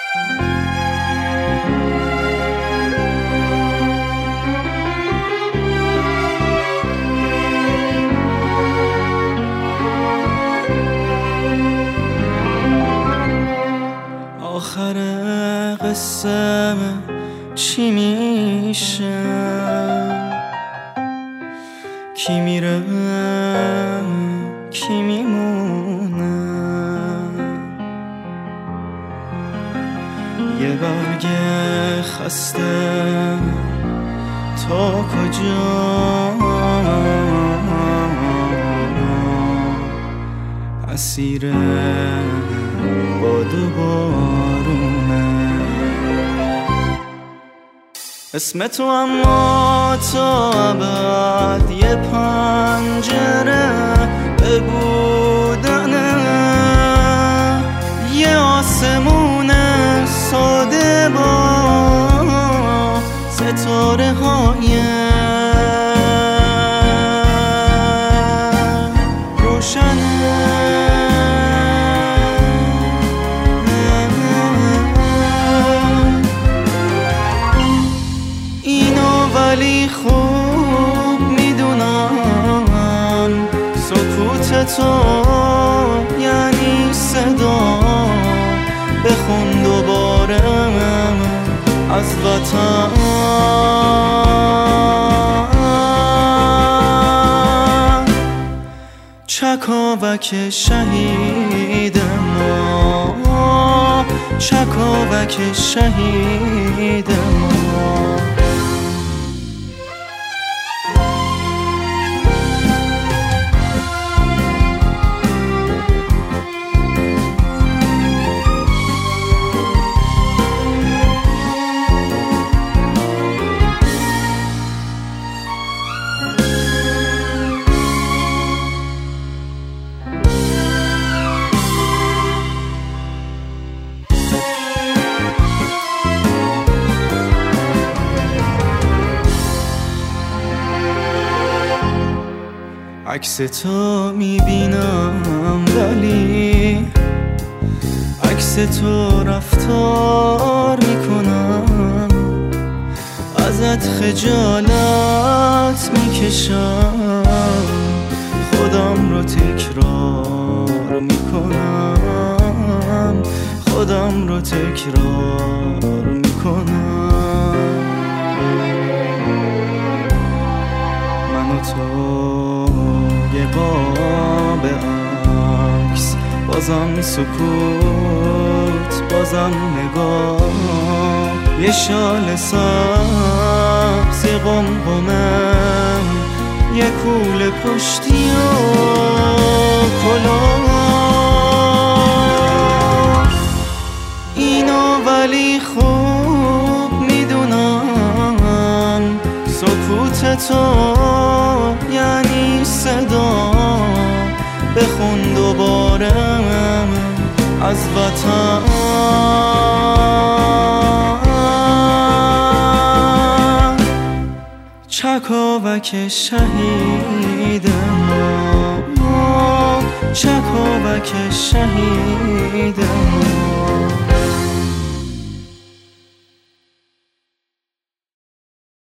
آخر قصه چی میشه؟ کی میره کی میمونه؟ یه برگ خسته تا کجا اسیر باد و بارونه؟ اسم تو اما تا ابد یه پنجره به بودنه، یه آسمون ساده با ستاره های ولی خوب میدونم سکوت تو یعنی صدا. بخون دوباره از وطن چکاوک شهید ما، چکاوک شهید ما. عکس تو میبینم ولی عکس تو رفتار میکنم، ازت خجالت میکشم، خودم رو تکرار میکنم، خودم رو تکرار میکنم. من و تو یه قاب عکس، بازم سکوت، بازم نگاه، یه شال سبز، یه قمقمم، یه کوله پشتی و کلاه. اینو ولی خوب میدونم سکوت تو یعنی صدا. بخون دوباره از وطن چکاوک شهید ما، چکاوک شهید ما.